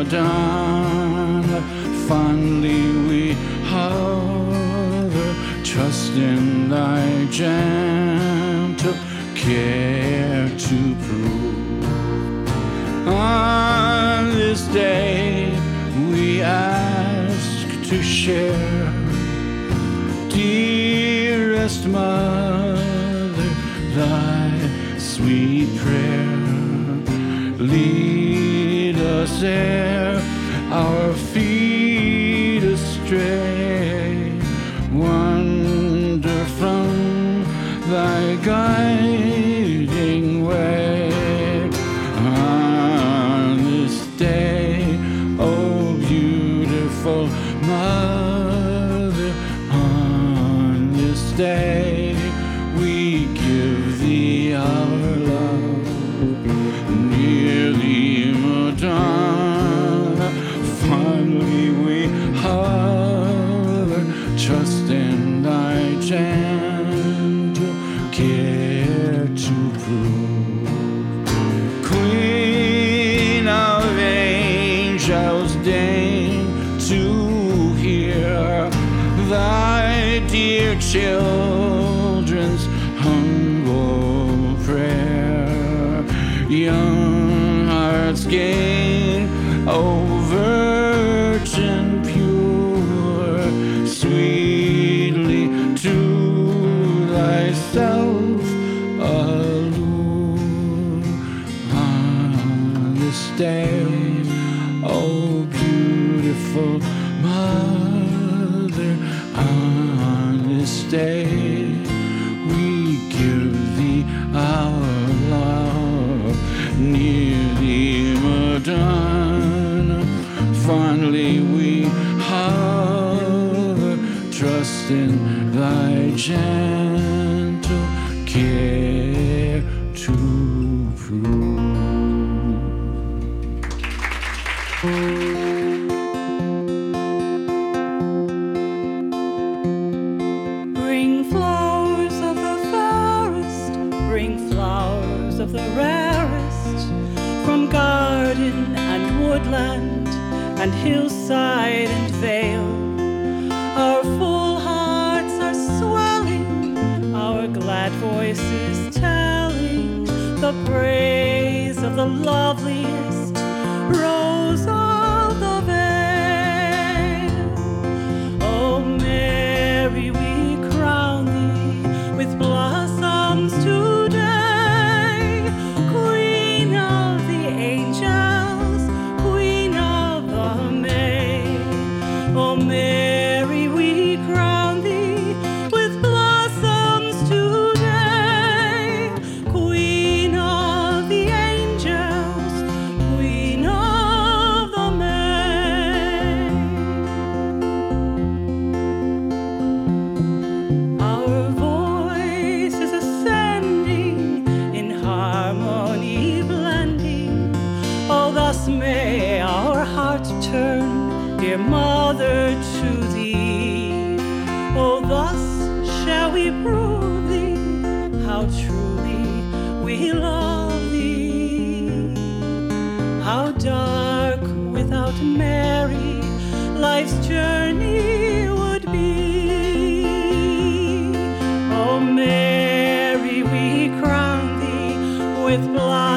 Madonna, fondly we hover, trust in thy gentle care to prove. On this day we ask to share, dearest Mother, thy sweet prayer. Lead us ere our feet astray, wander from thy guiding way. On this day, O beautiful Mother, on this day we give thee our love. Near thee, Madonna, fondly we hover, trust in thy gentle care to prove. Queen of angels, deign to hear thy dear children's humble prayer. Young hearts gain, O Virgin pure, sweetly to thyself allure. On this day, O beautiful Mother, on this day we give thee our love. Near thee, Madonna, fondly we hover, trust in thy gentle care to prove. Bring flowers of the fairest, bring flowers of the rarest, from garden and woodland and hillside and vale. Our full hearts are swelling, our glad voices telling the praise of the loveliest rose of the vale. O Mary, we crown thee with blossoms today, Queen of the angels, Queen of the May. O Mary, we crown thee with blossoms today, Queen of the angels, Queen of the May. Our voice is ascending, in harmony blending. Oh, thus may our hearts turn, dear Mother, to thee. Oh, thus shall we prove thee, how truly we love thee. How dark without Mary life's journey would be. Oh, Mary, we crown thee with blossoms